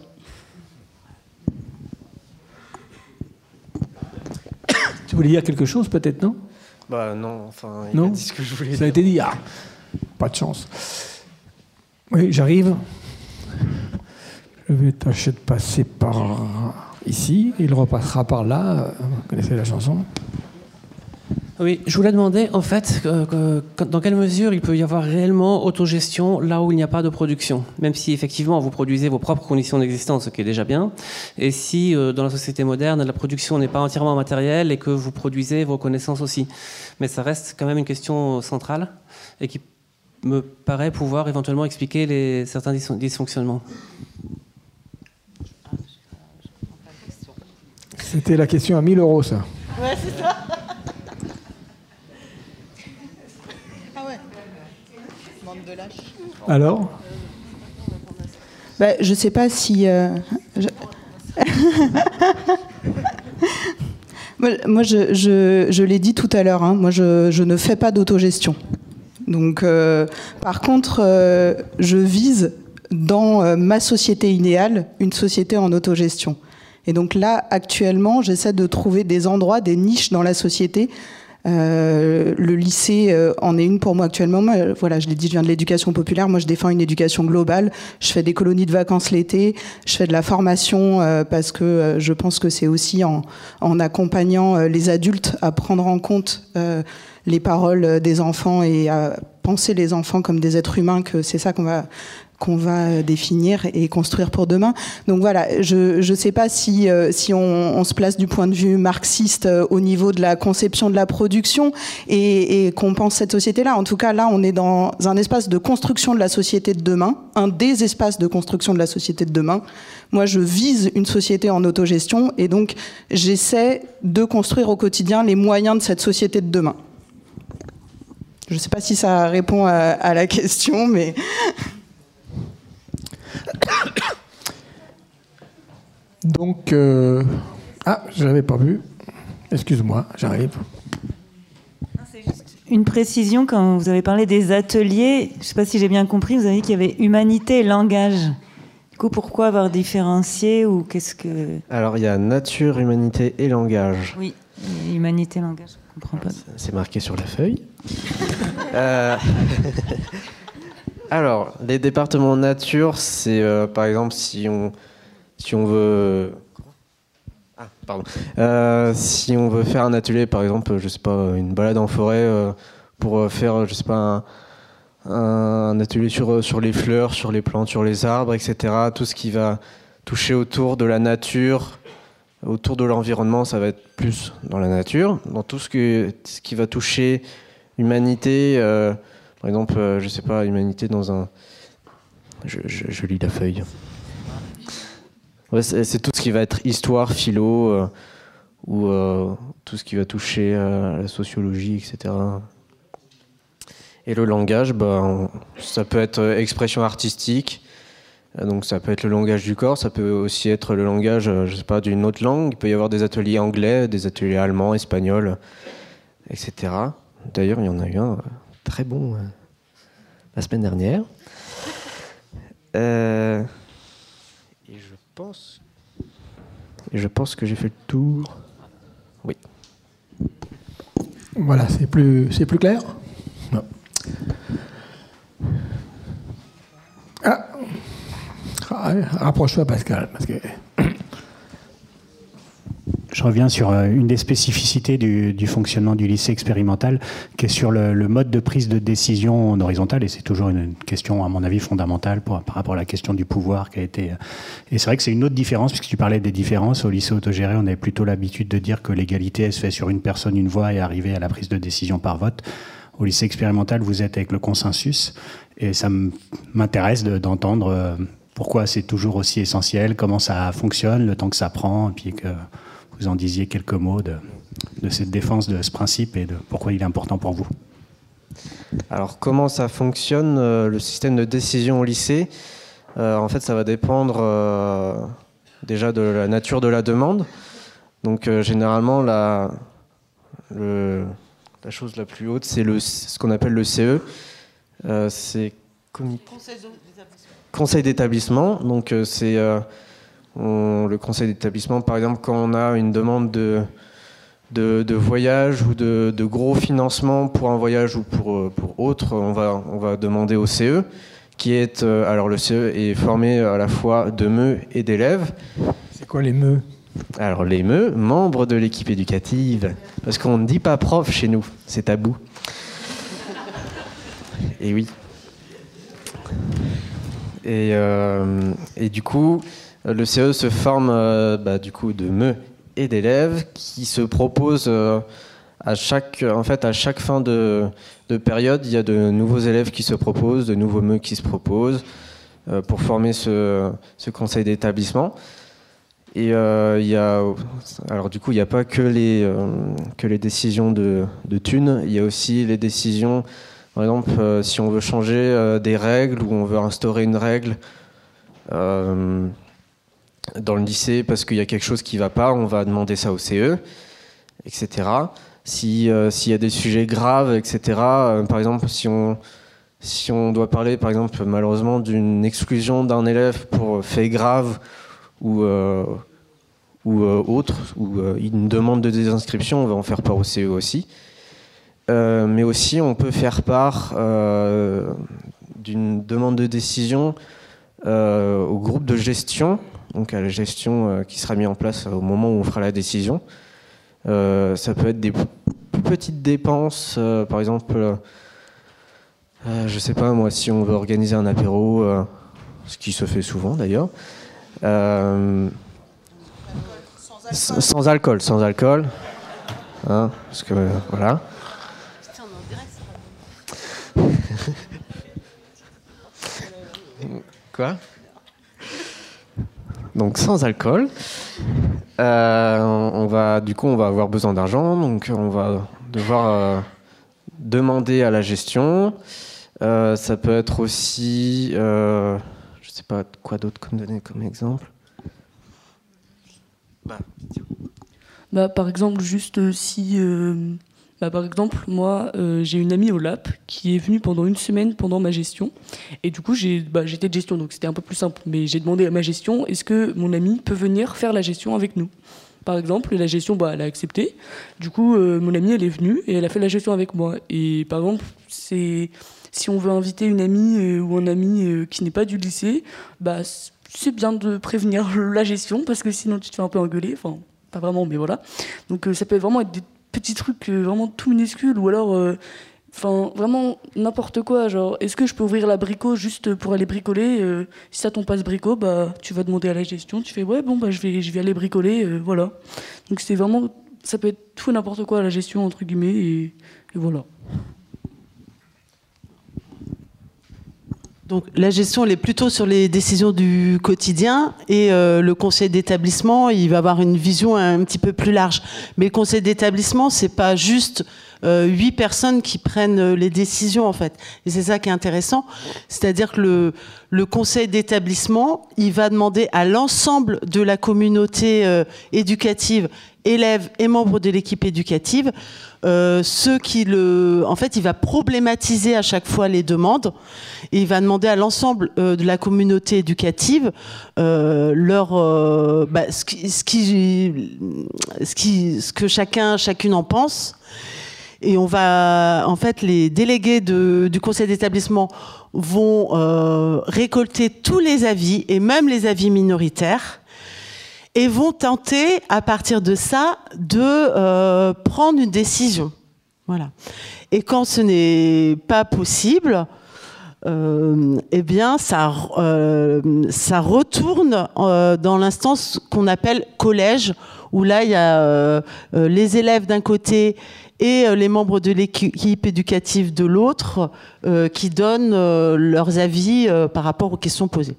A: Tu voulais dire quelque chose, peut-être, non?
C: Bah non, enfin, il
A: non
C: a dit ce que je voulais dire.
A: Ça a été dit, ah, pas de chance. Oui, j'arrive. Je vais tâcher de passer par ici. Il repassera par là. Vous connaissez la chanson?
I: Oui, je voulais demander, en fait, euh, que, dans quelle mesure il peut y avoir réellement autogestion là où il n'y a pas de production, même si effectivement vous produisez vos propres conditions d'existence, ce qui est déjà bien, et si euh, dans la société moderne la production n'est pas entièrement matérielle et que vous produisez vos connaissances aussi. Mais ça reste quand même une question centrale et qui me paraît pouvoir éventuellement expliquer les, certains dysfonctionnements.
A: C'était la question à mille euros, ça.
D: Ouais, c'est ça.
A: Alors
D: bah, je ne sais pas si... Euh, je... moi, je, je, je l'ai dit tout à l'heure, hein, moi, je, je ne fais pas d'autogestion. Donc, euh, par contre, euh, je vise dans euh, ma société idéale une société en autogestion. Et donc là, actuellement, j'essaie de trouver des endroits, des niches dans la société. Euh, le lycée euh, en est une pour moi actuellement. Moi, voilà, je l'ai dit, je viens de l'éducation populaire. Moi, je défends une éducation globale. Je fais des colonies de vacances l'été. Je fais de la formation euh, parce que euh, je pense que c'est aussi en, en accompagnant euh, les adultes à prendre en compte euh, les paroles des enfants et à penser les enfants comme des êtres humains, que c'est ça qu'on va qu'on va définir et construire pour demain. Donc voilà, je ne sais pas si, euh, si on, on se place du point de vue marxiste euh, au niveau de la conception de la production et, et qu'on pense cette société-là. En tout cas, là, on est dans un espace de construction de la société de demain, un des espaces de construction de la société de demain. Moi, je vise une société en autogestion et donc j'essaie de construire au quotidien les moyens de cette société de demain. Je ne sais pas si ça répond à, à la question, mais...
A: Donc, euh... ah, je l'avais pas vu. Excuse-moi, j'arrive.
J: C'est juste une précision quand vous avez parlé des ateliers. Je ne sais pas si j'ai bien compris. Vous avez dit qu'il y avait humanité et langage. Du coup, pourquoi avoir différencié ou qu'est-ce que...
C: Alors, il y a nature, humanité et langage.
J: Oui, humanité, langage. Je comprends pas.
C: C'est marqué sur la feuille. euh... Alors, les départements nature, c'est euh, par exemple si on, si on veut, ah, pardon, euh, si on veut faire un atelier, par exemple, je sais pas, une balade en forêt euh, pour faire, je sais pas, un, un atelier sur sur les fleurs, sur les plantes, sur les arbres, et cetera. Tout ce qui va toucher autour de la nature, autour de l'environnement, ça va être plus dans la nature. Dans tout ce que ce qui va toucher humanité. Euh, Par exemple, euh, je sais pas, humanité dans un... Je, je, je lis la feuille. Ouais, c'est, c'est tout ce qui va être histoire, philo, euh, ou euh, tout ce qui va toucher euh, la sociologie, et cetera. Et le langage, bah, on, ça peut être expression artistique, donc ça peut être le langage du corps, ça peut aussi être le langage, je sais pas, d'une autre langue. Il peut y avoir des ateliers anglais, des ateliers allemands, espagnols, et cetera. D'ailleurs, il y en a eu un... très bon euh, la semaine dernière. Euh, et je pense, et je pense que j'ai fait le tour. Oui.
A: Voilà, c'est plus, c'est plus clair. Non. Ah, rapproche-toi, Pascal, parce que
K: Je reviens sur une des spécificités du, du fonctionnement du lycée expérimental, qui est sur le, le mode de prise de décision en horizontal, et c'est toujours une question, à mon avis, fondamentale pour, par rapport à la question du pouvoir qui a été... Et c'est vrai que c'est une autre différence, puisque tu parlais des différences. Au lycée autogéré, on avait plutôt l'habitude de dire que l'égalité, elle se fait sur une personne, une voix, et arriver à la prise de décision par vote. Au lycée expérimental, vous êtes avec le consensus, et ça m'intéresse de, d'entendre pourquoi c'est toujours aussi essentiel, comment ça fonctionne, le temps que ça prend, et puis que... vous en disiez quelques mots de, de cette défense de ce principe et de pourquoi il est important pour vous.
C: Alors, comment ça fonctionne, euh, le système de décision au lycée? euh, En fait, ça va dépendre euh, déjà de la nature de la demande. Donc, euh, généralement, la, le, la chose la plus haute, c'est le, ce qu'on appelle le C E. Euh, c'est comité... Conseil d'établissement. Donc, euh, c'est... Euh, On, le conseil d'établissement, par exemple, quand on a une demande de, de, de voyage ou de, de gros financement pour un voyage ou pour, pour autre, on va, on va demander au C E, qui est, alors le C E est formé à la fois de M E et d'élèves.
A: C'est quoi les M E?
C: Alors les M E, membres de l'équipe éducative, parce qu'on ne dit pas prof chez nous, c'est tabou. Et oui. Et, euh, et du coup... Le C E se forme euh, bah, du coup de M E et d'élèves qui se proposent euh, à chaque, en fait, à chaque fin de, de période, il y a de nouveaux élèves qui se proposent, de nouveaux M E qui se proposent euh, pour former ce, ce conseil d'établissement. Et euh, il y a, alors du coup, il n'y a pas que les, euh, que les décisions de, de thunes, il y a aussi les décisions, par exemple, euh, si on veut changer euh, des règles ou on veut instaurer une règle. Euh, Dans le lycée, parce qu'il y a quelque chose qui ne va pas, on va demander ça au C E, et cetera. Si, euh, s'il y a des sujets graves, et cetera. Euh, par exemple, si on, si on doit parler, par exemple, malheureusement, d'une exclusion d'un élève pour fait grave ou, euh, ou euh, autre, ou euh, une demande de désinscription, on va en faire part au C E aussi. Euh, mais aussi, on peut faire part euh, d'une demande de décision euh, au groupe de gestion, donc à la gestion euh, qui sera mise en place au moment où on fera la décision. Euh, ça peut être des plus petites dépenses, euh, par exemple, euh, euh, je sais pas moi, si on veut organiser un apéro, euh, ce qui se fait souvent d'ailleurs, euh, sans, sans alcool, sans alcool, hein, parce que euh, voilà. Quoi ? Donc sans alcool, euh, on va, du coup on va avoir besoin d'argent, donc on va devoir euh, demander à la gestion. Euh, ça peut être aussi, euh, je sais pas quoi d'autre qu'on donner comme exemple.
E: Bah, bah par exemple juste euh, si, euh, bah, par exemple moi euh, j'ai une amie au L A P qui est venue pendant une semaine pendant ma gestion et du coup j'ai, bah, j'étais de gestion donc c'était un peu plus simple, mais j'ai demandé à ma gestion est-ce que mon amie peut venir faire la gestion avec nous. Par exemple, la gestion, bah, elle a accepté. Du coup, euh, mon amie, elle est venue et elle a fait la gestion avec moi. Et par exemple, c'est, si on veut inviter une amie euh, ou un ami euh, qui n'est pas du lycée, bah, c'est bien de prévenir la gestion parce que sinon tu te fais un peu engueuler. Enfin, pas vraiment, mais voilà. Donc euh, ça peut vraiment être des petits trucs euh, vraiment tout minuscules ou alors... Euh, Enfin, vraiment n'importe quoi, genre, est-ce que je peux ouvrir la brico juste pour aller bricoler euh, si ça tombe pas ce bricot, bah, tu vas demander à la gestion, tu fais, ouais, bon, bah, je vais, je vais aller bricoler, euh, voilà. Donc c'est vraiment, ça peut être tout n'importe quoi à la gestion, entre guillemets, et, et voilà.
B: Donc la gestion, elle est plutôt sur les décisions du quotidien et euh, le conseil d'établissement, il va avoir une vision un petit peu plus large. Mais le conseil d'établissement, c'est pas juste euh, huit personnes qui prennent les décisions en fait. Et c'est ça qui est intéressant, c'est-à-dire que le, le conseil d'établissement, il va demander à l'ensemble de la communauté euh, éducative, élèves et membres de l'équipe éducative, Euh, ceux qui le, en fait, il va problématiser à chaque fois les demandes et il va demander à l'ensemble euh, de la communauté éducative euh, leur, euh, bah, ce, qui, ce, qui, ce, qui, ce que chacun, chacune en pense. Et on va, en fait, les délégués de, du conseil d'établissement vont euh, récolter tous les avis et même les avis minoritaires. et vont tenter, à partir de ça, de euh, prendre une décision. Voilà. Et quand ce n'est pas possible, euh, eh bien, ça, euh, ça retourne euh, dans l'instance qu'on appelle collège, où là, il y a euh, les élèves d'un côté et euh, les membres de l'équipe éducative de l'autre euh, qui donnent euh, leurs avis euh, par rapport aux questions posées.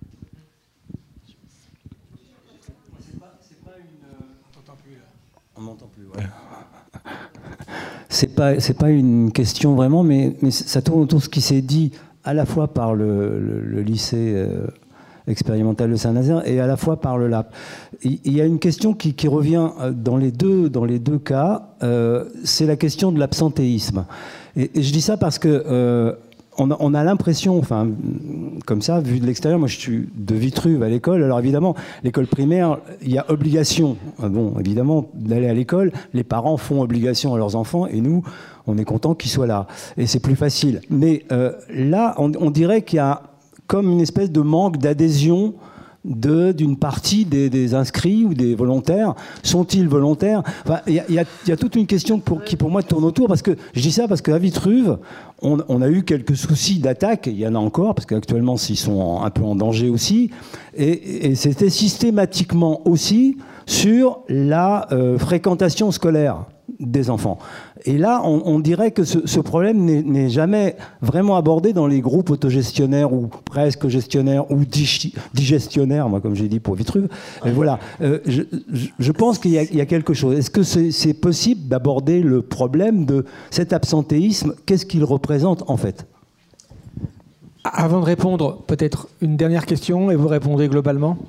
L: On n'entend plus, ouais. C'est pas, c'est pas une question vraiment, mais, mais ça tourne autour de ce qui s'est dit à la fois par le, le, le lycée euh, expérimental de Saint-Nazaire et à la fois par le L A P. Il, il y a une question qui, qui revient dans les deux, dans les deux cas, euh, c'est la question de l'absentéisme. Et, et je dis ça parce que euh, on a, on a l'impression, enfin, comme ça, vu de l'extérieur, moi je suis de Vitruve à l'école, alors évidemment, l'école primaire, il y a obligation, bon, évidemment, d'aller à l'école, les parents font obligation à leurs enfants, et nous, on est content qu'ils soient là, et c'est plus facile. Mais euh, là, on, on dirait qu'il y a comme une espèce de manque d'adhésion de, d'une partie des, des inscrits ou des volontaires. Sont-ils volontaires? Enfin, il y, y, y a toute une question pour, qui, pour moi, tourne autour, parce que je dis ça parce qu'à Vitruve, on, on a eu quelques soucis d'attaque, il y en a encore, parce qu'actuellement, ils sont en, un peu en danger aussi, et, et c'était systématiquement aussi sur la euh, fréquentation scolaire des enfants. Et là, on, on dirait que ce, ce problème n'est, n'est jamais vraiment abordé dans les groupes autogestionnaires ou presque gestionnaires ou dig, digestionnaires, moi, comme j'ai dit pour Vitruve. Et voilà. Euh, je, je pense qu'il y a, il y a quelque chose. Est-ce que c'est, c'est possible d'aborder le problème de cet absentéisme? Qu'est-ce qu'il représente en fait?
A: Avant de répondre, peut-être une dernière question et vous répondez globalement.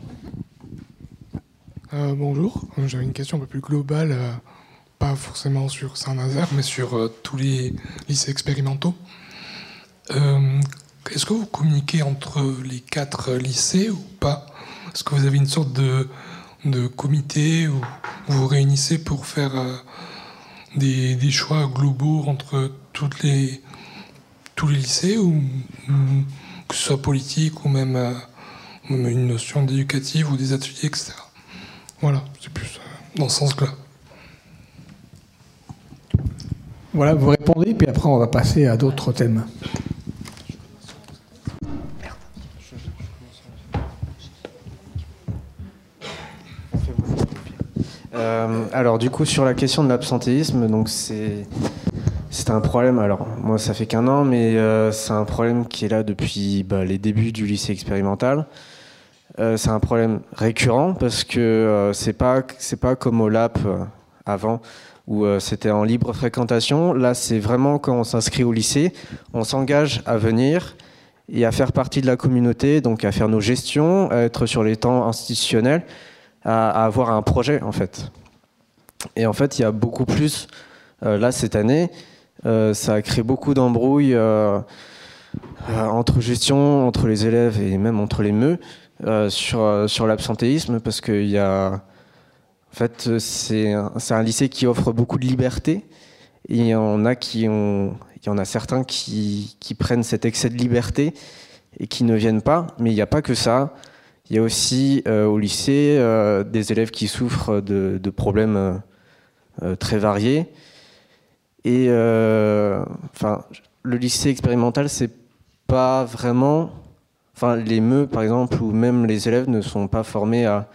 M: Euh, bonjour, j'avais une question un peu plus globale. Euh... Pas forcément sur Saint-Nazaire, mais sur euh, tous les lycées expérimentaux. Euh, est-ce que vous communiquez entre les quatre lycées ou pas? Est-ce que vous avez une sorte de, de comité où vous vous réunissez pour faire euh, des, des choix globaux entre toutes les, tous les lycées, ou, ou que ce soit politique ou même, euh, même une notion d'éducative ou des ateliers, et cetera. Voilà, c'est plus euh, dans ce sens-là.
A: Voilà, vous répondez, puis après on va passer à d'autres thèmes.
C: Euh, alors du coup sur la question de l'absentéisme, donc c'est c'est un problème. Alors moi ça fait qu'un an, mais euh, c'est un problème qui est là depuis bah, les débuts du lycée expérimental. Euh, c'est un problème récurrent parce que euh, c'est pas c'est pas comme au L A P euh, avant, où euh, c'était en libre fréquentation. Là, c'est vraiment quand on s'inscrit au lycée, on s'engage à venir et à faire partie de la communauté, donc à faire nos gestions, à être sur les temps institutionnels, à, à avoir un projet, en fait. Et en fait, il y a beaucoup plus, euh, là, cette année, euh, ça a créé beaucoup d'embrouilles euh, euh, entre gestion, entre les élèves et même entre les M E euh, sur, euh, sur l'absentéisme, parce qu'il y a... En fait, c'est un, c'est un lycée qui offre beaucoup de liberté, et il y en a qui ont, il y en a certains qui, qui prennent cet excès de liberté et qui ne viennent pas. Mais il n'y a pas que ça. Il y a aussi euh, au lycée euh, des élèves qui souffrent de, de problèmes euh, très variés. Et euh, enfin, le lycée expérimental, c'est pas vraiment. Enfin, les M E, par exemple, ou même les élèves ne sont pas formés à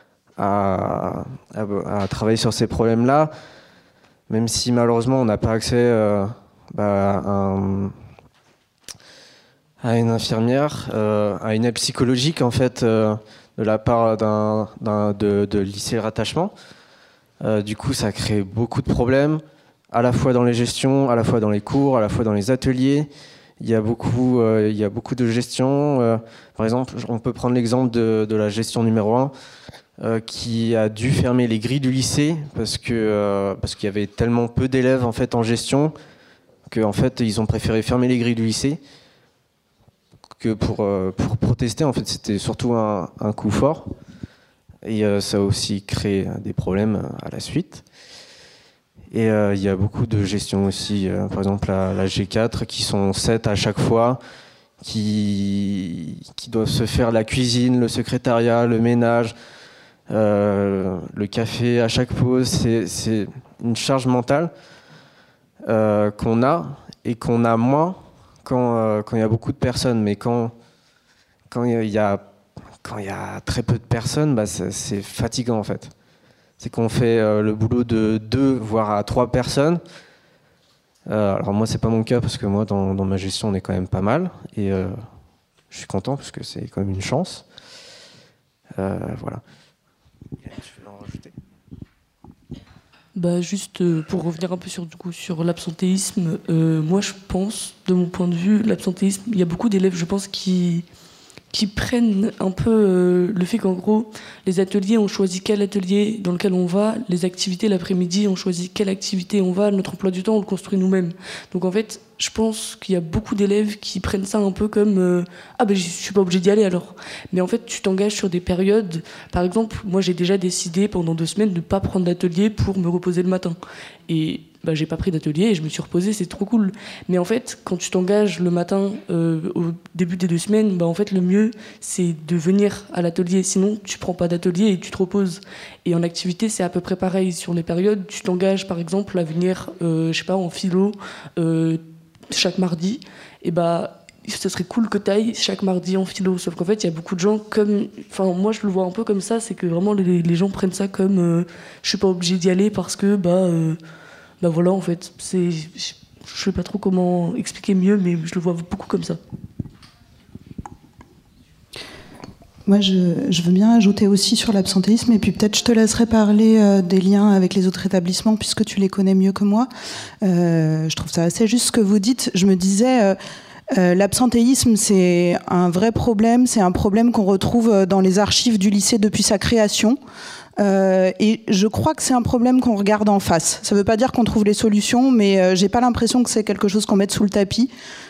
C: À, à, à travailler sur ces problèmes-là, même si malheureusement on n'a pas accès euh, bah, à, un, à une infirmière, euh, à une aide psychologique en fait euh, de la part d'un, d'un de, de lycée rattachement. Euh, du coup, ça crée beaucoup de problèmes, à la fois dans les gestions, à la fois dans les cours, à la fois dans les ateliers. Il y a beaucoup, euh, il y a beaucoup de gestion. Euh, par exemple, on peut prendre l'exemple de, de la gestion numéro un. Euh, qui a dû fermer les grilles du lycée parce que euh, parce qu'il y avait tellement peu d'élèves en fait en gestion que en fait ils ont préféré fermer les grilles du lycée que pour euh, pour protester. En fait, c'était surtout un, un coup fort, et euh, ça a aussi créé des problèmes à la suite. Et euh, il y a beaucoup de gestion aussi, euh, par exemple la, la G quatre qui sont sept à chaque fois, qui qui doivent se faire la cuisine, le secrétariat, le ménage. euh, le café à chaque pause, c'est, c'est une charge mentale euh, qu'on a et qu'on a moins quand euh, quand il y a beaucoup de personnes. Mais quand quand il y a quand il y a très peu de personnes, bah, c'est, c'est fatigant en fait. C'est qu'on fait euh, le boulot de deux voire à trois personnes. Euh, alors moi c'est pas mon cas parce que moi dans, dans ma gestion on est quand même pas mal et euh, je suis content parce que c'est quand même une chance. Euh, voilà. Tu veux en rajouter ?
E: Bah juste euh, pour revenir un peu sur du coup sur l'absentéisme, euh, moi je pense de mon point de vue l'absentéisme, il y a beaucoup d'élèves je pense qui qui prennent un peu euh, le fait qu'en gros, les ateliers, on choisit quel atelier dans lequel on va, les activités l'après-midi, on choisit quelle activité on va, notre emploi du temps, on le construit nous-mêmes. Donc en fait, je pense qu'il y a beaucoup d'élèves qui prennent ça un peu comme euh, « Ah ben je suis pas obligé d'y aller alors ». Mais en fait, tu t'engages sur des périodes. Par exemple, moi j'ai déjà décidé pendant deux semaines de ne pas prendre d'atelier pour me reposer le matin. Et bah, j'ai pas pris d'atelier et je me suis reposée, c'est trop cool. Mais en fait, quand tu t'engages le matin euh, au début des deux semaines, bah, en fait, le mieux, c'est de venir à l'atelier. Sinon, tu prends pas d'atelier et tu te reposes. Et en activité, c'est à peu près pareil. Sur les périodes, tu t'engages, par exemple, à venir, euh, je sais pas, en philo, euh, chaque mardi. Et bah, ce serait cool que tu ailles chaque mardi en philo. Sauf qu'en fait, il y a beaucoup de gens comme... Enfin, moi, je le vois un peu comme ça, c'est que vraiment, les, les gens prennent ça comme euh, je suis pas obligé d'y aller parce que, bah... Euh, bah voilà, en fait, c'est, je, je sais pas trop comment expliquer mieux, mais je le vois beaucoup comme ça.
D: Moi, je, je veux bien ajouter aussi sur l'absentéisme, et puis peut-être je te laisserai parler euh, des liens avec les autres établissements, puisque tu les connais mieux que moi. Euh, je trouve ça assez juste ce que vous dites. Je me disais... Euh, Euh, l'absentéisme, c'est un vrai problème, c'est un problème qu'on retrouve dans les archives du lycée depuis sa création. Euh, et je crois que c'est un problème qu'on regarde en face. Ça ne veut pas dire qu'on trouve les solutions, mais euh, j'ai pas l'impression que c'est quelque chose qu'on mette sous le tapis.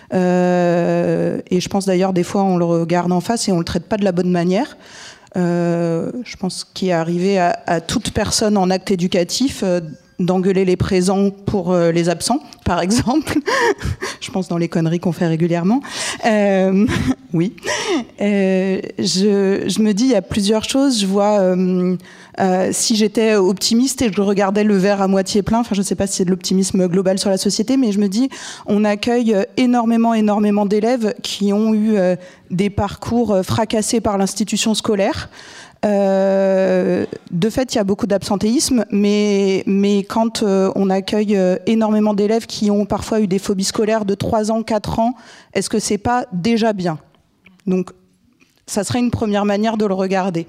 D: Euh, et je pense d'ailleurs des fois on le regarde en face et on le traite pas de la bonne manière. Euh, je pense qu'il est arrivé à, à toute personne en acte éducatif euh, d'engueuler les présents pour euh, les absents, par exemple. Je pense dans les conneries qu'on fait régulièrement. Euh, oui. Euh, je, je me dis, il y a plusieurs choses. Je vois, euh, euh, si j'étais optimiste et je regardais le verre à moitié plein, enfin, je ne sais pas si c'est de l'optimisme global sur la société, mais je me dis, on accueille énormément, énormément d'élèves qui ont eu euh, des parcours fracassés par l'institution scolaire. Euh, de fait, il y a beaucoup d'absentéisme, mais, mais quand euh, on accueille euh, énormément d'élèves qui ont parfois eu des phobies scolaires de trois ans, quatre ans, est-ce que c'est pas déjà bien ? Donc, ça serait une première manière de le regarder.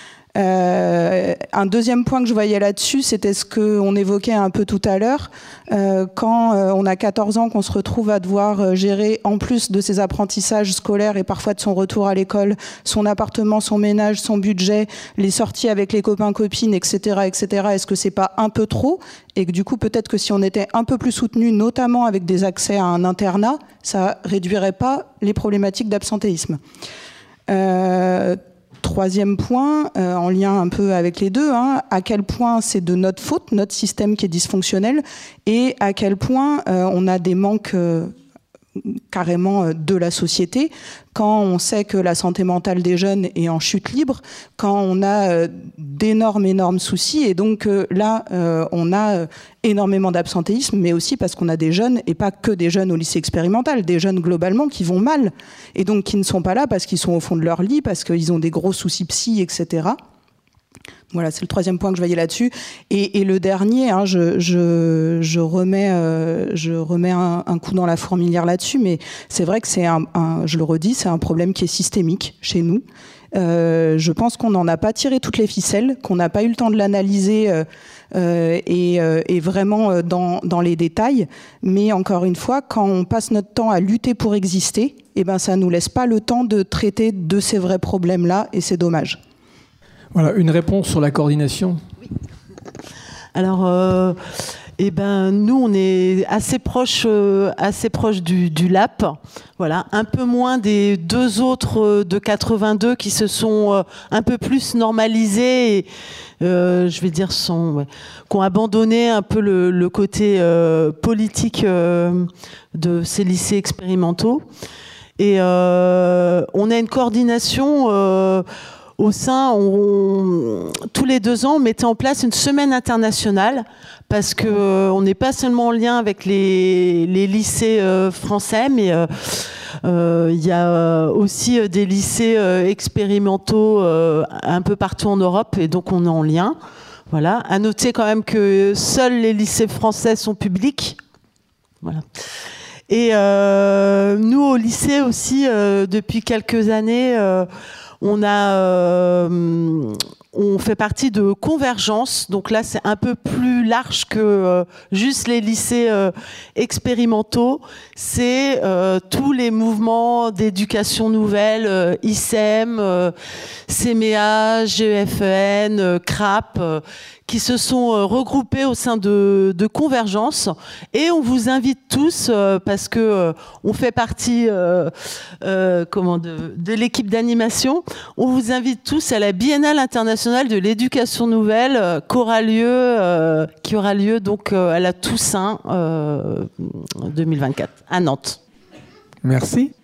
D: Euh, un deuxième point que je voyais là-dessus, c'était ce qu'on évoquait un peu tout à l'heure. Euh, quand euh, on a quatorze ans, qu'on se retrouve à devoir euh, gérer, en plus de ses apprentissages scolaires et parfois de son retour à l'école, son appartement, son ménage, son budget, les sorties avec les copains, copines, et cetera, et cetera. Est-ce que c'est pas un peu trop ? Et que du coup, peut-être que si on était un peu plus soutenu, notamment avec des accès à un internat, ça réduirait pas les problématiques d'absentéisme. Euh, Troisième point, euh, en lien un peu avec les deux, hein, à quel point c'est de notre faute, notre système qui est dysfonctionnel, et à quel point euh, on a des manques euh, carrément euh, de la société, quand on sait que la santé mentale des jeunes est en chute libre, quand on a euh, d'énormes, énormes soucis, et donc euh, là, euh, on a euh, énormément d'absentéisme, mais aussi parce qu'on a des jeunes, et pas que des jeunes au lycée expérimental, des jeunes globalement qui vont mal, et donc qui ne sont pas là parce qu'ils sont au fond de leur lit, parce qu'ils ont des gros soucis psy, et cetera. Voilà, c'est le troisième point que je voyais là-dessus. Et, et le dernier, hein, je, je, je remets, euh, je remets un, un coup dans la fourmilière là-dessus, mais c'est vrai que c'est un, un, je le redis, c'est un problème qui est systémique chez nous. Euh, je pense qu'on n'en a pas tiré toutes les ficelles, qu'on n'a pas eu le temps de l'analyser euh, euh, et, euh, et vraiment dans, dans les détails. Mais encore une fois, quand on passe notre temps à lutter pour exister, eh ben, ça ne nous laisse pas le temps de traiter de ces vrais problèmes-là, et c'est dommage.
A: Voilà, une réponse sur la coordination.
B: Oui. Alors, euh, eh ben, nous, on est assez proche, euh, assez proche du, du L A P. Voilà, un peu moins des deux autres de quatre-vingt-deux qui se sont euh, un peu plus normalisés et, euh, je vais dire, sont, ouais, qui ont abandonné un peu le, le côté euh, politique euh, de ces lycées expérimentaux. Et euh, on a une coordination... Euh, au sein, on, on, tous les deux ans, on mettait en place une semaine internationale parce que euh, on n'est pas seulement en lien avec les, les lycées euh, français, mais euh, euh, il y a aussi des lycées euh, expérimentaux euh, un peu partout en Europe, et donc on est en lien. Voilà. À noter quand même que seuls les lycées français sont publics. Voilà. Et euh, nous, au lycée aussi, euh, depuis quelques années, euh, on a, euh, on fait partie de Convergence. Donc là, c'est un peu plus large que euh, juste les lycées euh, expérimentaux. C'est euh, tous les mouvements d'éducation nouvelle, euh, I C E M, euh, C M E A, G E F E N, euh, C R A P, euh, qui se sont euh, regroupés au sein de, de Convergence. Et on vous invite tous, euh, parce que euh, on fait partie euh, euh, comment, de, de l'équipe d'animation, on vous invite tous à la Biennale internationale de l'éducation nouvelle euh, qui aura lieu, euh, qui aura lieu donc euh, à la Toussaint euh, deux mille vingt-quatre à Nantes.
A: Merci.